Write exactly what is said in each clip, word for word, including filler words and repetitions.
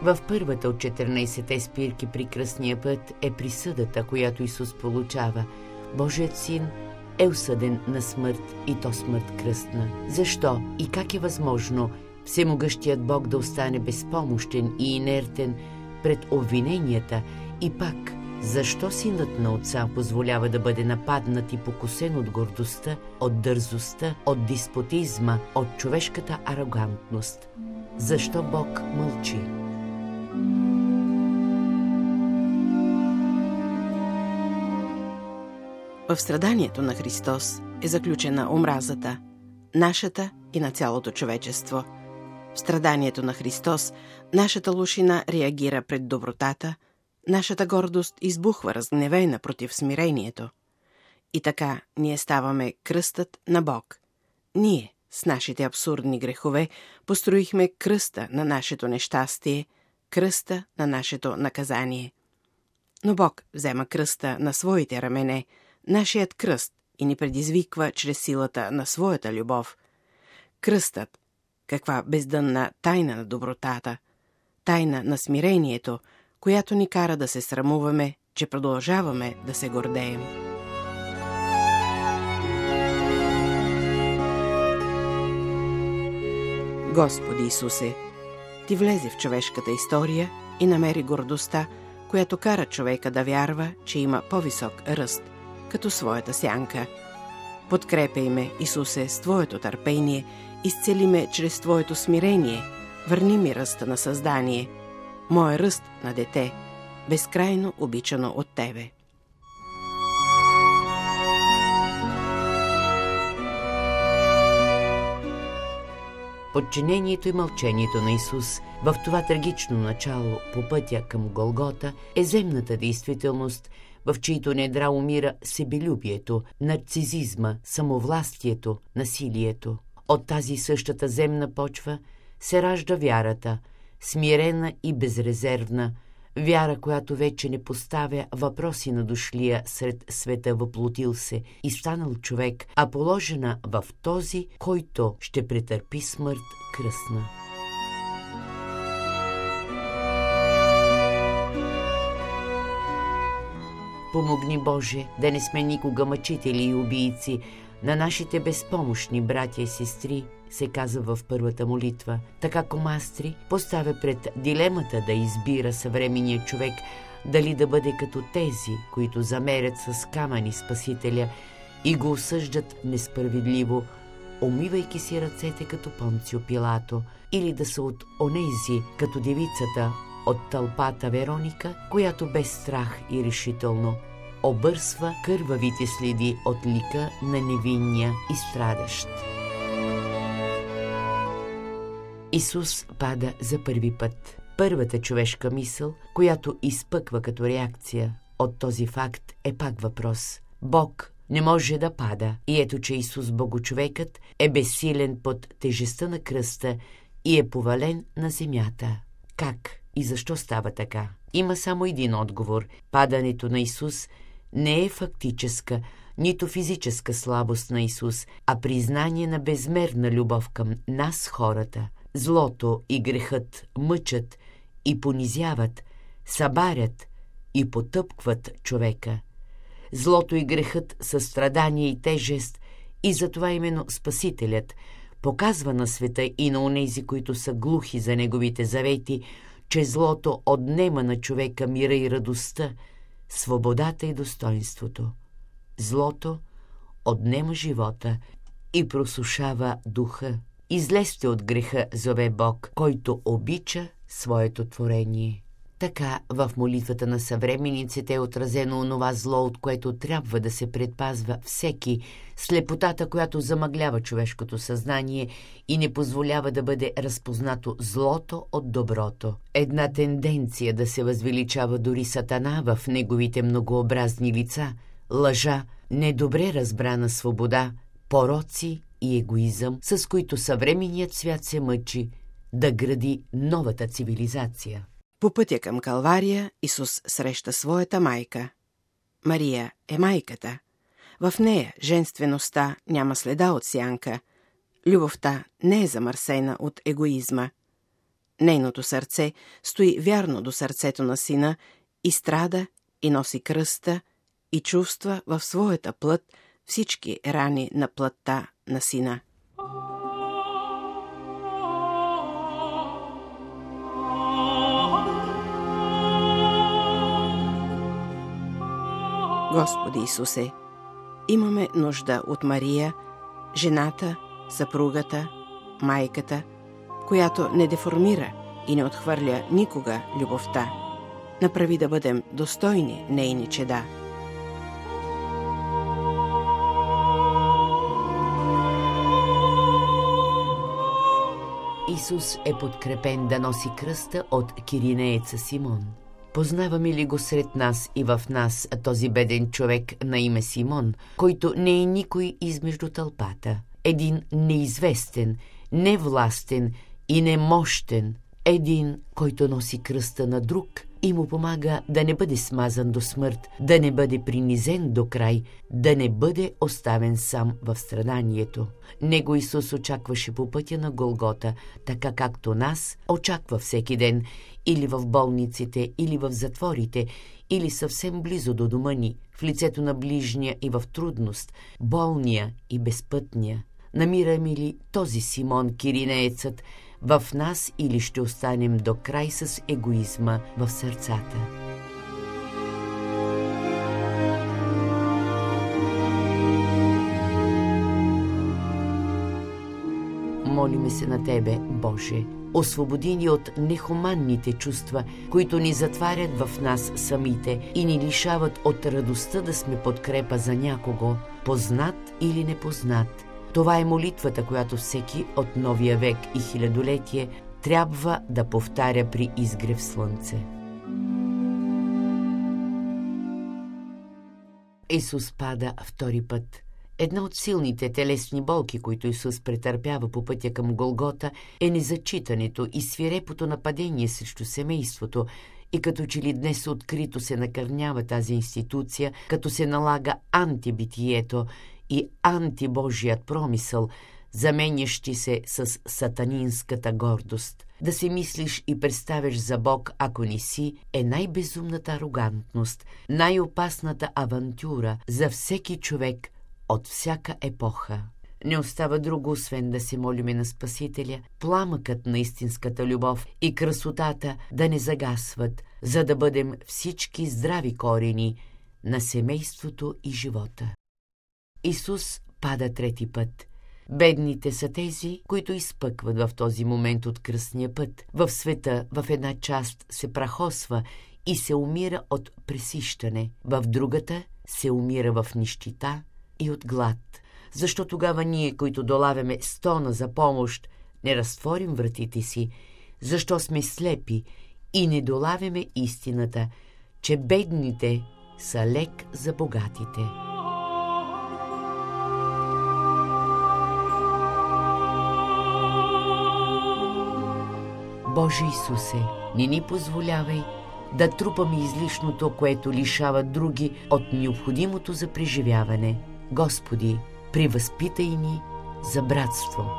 В първата от четиринайсетте спирки при кръстния път е присъдата, която Исус получава. Божият син е осъден на смърт, и то смърт кръстна. Защо и как е възможно всемогъщият Бог да остане безпомощен и инертен пред обвиненията? И пак, защо синът на Отца позволява да бъде нападнат и покусен от гордостта, от дързостта, от деспотизма, от човешката арогантност? Защо Бог мълчи? В страданието на Христос е заключена омразата, нашата и на цялото човечество. В страданието на Христос нашата лошина реагира пред добротата, нашата гордост избухва разгневена против смирението. И така ние ставаме кръстът на Бог. Ние, с нашите абсурдни грехове, построихме кръста на нашето нещастие, кръста на нашето наказание. Но Бог взема кръста на своите рамене, нашият кръст, и ни предизвиква чрез силата на своята любов. Кръстът, каква бездънна тайна на добротата, тайна на смирението, която ни кара да се срамуваме, че продължаваме да се гордеем. Господи Исусе, Ти влезе в човешката история и намери гордостта, която кара човека да вярва, че има по-висок ръст, като своята сянка. Подкрепяй ме, Исусе, с Твоето търпение, изцели ме чрез Твоето смирение, върни ми ръста на създание, моя ръст на дете, безкрайно обичано от Тебе. Подчинението и мълчението на Исус в това трагично начало по пътя към Голгота е земната действителност, в чието недра умира себелюбието, нарцизизма, самовластието, насилието. От тази същата земна почва се ражда вярата, смирена и безрезервна, вяра, която вече не поставя въпроси на дошлия сред света въплотил се и станал човек, а положена в този, който ще претърпи смърт кръстна. Помогни, Боже, да не сме никога мъчители и убийци на нашите безпомощни братя и сестри, се казва в първата молитва. Така Комастри поставя пред дилемата да избира съвременния човек дали да бъде като тези, които замерят с камъни Спасителя и го осъждат несправедливо, умивайки си ръцете като Понцио Пилато, или да са от онези, като девицата от тълпата Вероника, която без страх и решително обърсва кървавите следи от лика на невинния и страдащ. Исус пада за първи път. Първата човешка мисъл, която изпъква като реакция от този факт, е пак въпрос. Бог не може да пада, и ето, че Исус, Богочовекът, е безсилен под тежестта на кръста и е повален на земята. Как и защо става така? Има само един отговор. Падането на Исус не е фактическа, нито физическа слабост на Исус, а признание на безмерна любов към нас, хората. Злото и грехът мъчат и понизяват, събарят и потъпкват човека. Злото и грехът са страдание и тежест, и затова именно Спасителят показва на света и на онези, които са глухи за неговите завети, че злото отнема на човека мира и радостта, свободата и достоинството. Злото отнема живота и просушава духа. Излезте от греха, зове Бог, който обича своето творение. Така в молитвата на съвременниците е отразено онова зло, от което трябва да се предпазва всеки, слепотата, която замъглява човешкото съзнание и не позволява да бъде разпознато злото от доброто. Една тенденция да се възвеличава дори Сатана в неговите многообразни лица, лъжа, недобре разбрана свобода, пороци и егоизъм, с които съвременният свят се мъчи да гради новата цивилизация. По пътя към Калвария Исус среща своята майка. Мария е майката. В нея женствеността няма следа от сянка. Любовта не е замърсена от егоизма. Нейното сърце стои вярно до сърцето на сина и страда, и носи кръста, и чувства в своята плът всички рани на плътта на сина. Господи Исусе, имаме нужда от Мария, жената, съпругата, майката, която не деформира и не отхвърля никога любовта. Направи да бъдем достойни нейни чеда. Исус е подкрепен да носи кръста от киринееца Симон. Познаваме ли го сред нас и в нас този беден човек на име Симон, който не е никой измежду тълпата? Един неизвестен, невластен и немощен, един, който носи кръста на друг и му помага да не бъде смазан до смърт, да не бъде принизен до край, да не бъде оставен сам в страданието. Него Исус очакваше по пътя на Голгота, така както нас очаква всеки ден, или в болниците, или в затворите, или съвсем близо до дома ни, в лицето на ближния и в трудност, болния и безпътния. Намираме ли този Симон Киринеецът в нас или ще останем до край с егоизма в сърцата? Молиме се на Тебе, Боже, освободи ни от нехуманните чувства, които ни затварят в нас самите и ни лишават от радостта да сме подкрепа за някого, познат или непознат. Това е молитвата, която всеки от новия век и хилядолетие трябва да повтаря при изгрев слънце. Исус пада втори път. Една от силните телесни болки, които Исус претърпява по пътя към Голгота, е незачитането и свирепото нападение срещу семейството, и като че ли днес открито се накърнява тази институция, като се налага антибитието и антибожият промисъл, заменящи се с сатанинската гордост. Да се мислиш и представяш за Бог, ако не си, е най-безумната арогантност, най-опасната авантюра за всеки човек от всяка епоха. Не остава друго, освен да се молиме на Спасителя, пламъкът на истинската любов и красотата да не загасват, за да бъдем всички здрави корени на семейството и живота. Исус пада трети път. Бедните са тези, които изпъкват в този момент от кръстния път. В света в една част се прахосва и се умира от пресищане, в другата се умира в нищита и от глад. Защо тогава ние, които долавяме стона за помощ, не разтворим вратите си? Защо сме слепи и не долавяме истината, че бедните са лек за богатите? Боже Исусе, не ни позволявай да трупаме излишното, което лишава други от необходимото за преживяване. Господи, превъзпитай ни за братство.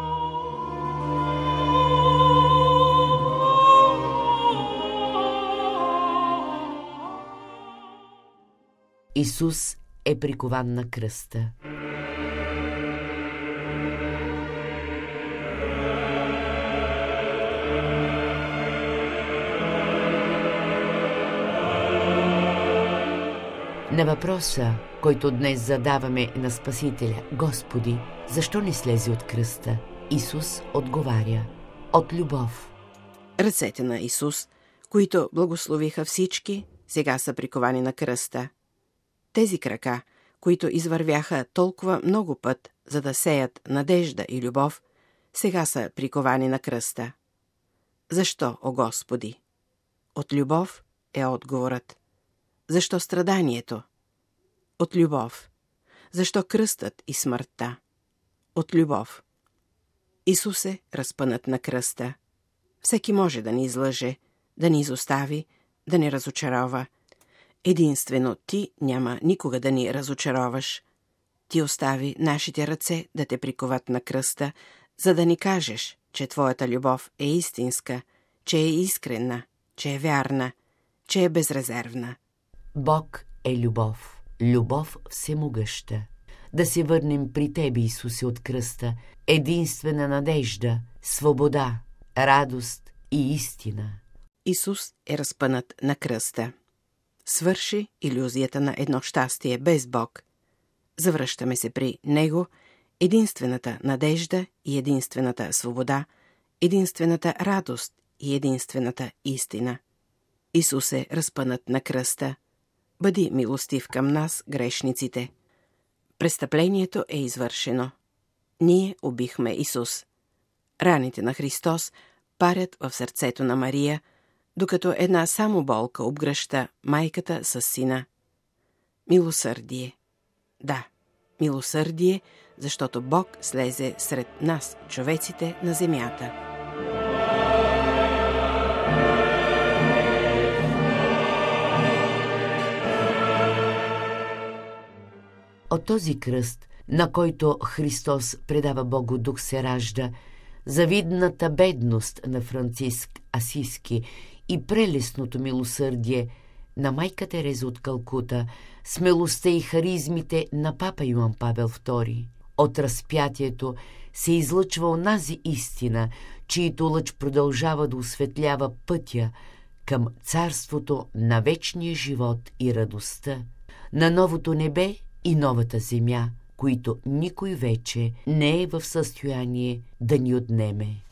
Исус е прикован на кръста. На въпроса, който днес задаваме на Спасителя: Господи, защо не слезе от кръста? Исус отговаря: от любов. Ръцете на Исус, които благословиха всички, сега са приковани на кръста. Тези крака, които извървяха толкова много път, за да сеят надежда и любов, сега са приковани на кръста. Защо, о Господи? От любов е отговорът. Защо страданието? От любов. Защо кръстът и смъртта? От любов. Исус е разпънат на кръста. Всеки може да ни излъже, да ни изостави, да ни разочарова. Единствено Ти няма никога да ни разочароваш. Ти остави нашите ръце да те приковат на кръста, за да ни кажеш, че Твоята любов е истинска че е искрена, че е вярна, че е безрезервна. Бог е любов, любов всемогъща. Да се върнем при Тебе, Исусе, от кръста, единствена надежда, свобода, радост и истина. Исус е разпънат на кръста. Свърши илюзията на едно щастие без Бог. Завръщаме се при Него, единствената надежда и единствената свобода, единствената радост и единствената истина. Исус е разпънат на кръста. Бъди милостив към нас, грешниците. Престъплението е извършено. Ние убихме Исус. Раните на Христос парят в сърцето на Мария, докато една само болка обгръща майката с сина. Милосърдие. Да, милосърдие, защото Бог слезе сред нас, човеците на земята. От този кръст, на който Христос предава Богу дух, се ражда завидната бедност на Франциск Асийски и прелесното милосърдие на майка Тереза от Калкута, смелостта и харизмите на папа Йоан Павел втори. От разпятието се излъчва онази истина, чието лъч продължава да осветлява пътя към царството на вечния живот и радостта, на новото небе и новата земя, които никой вече не е в състояние да ни отнеме.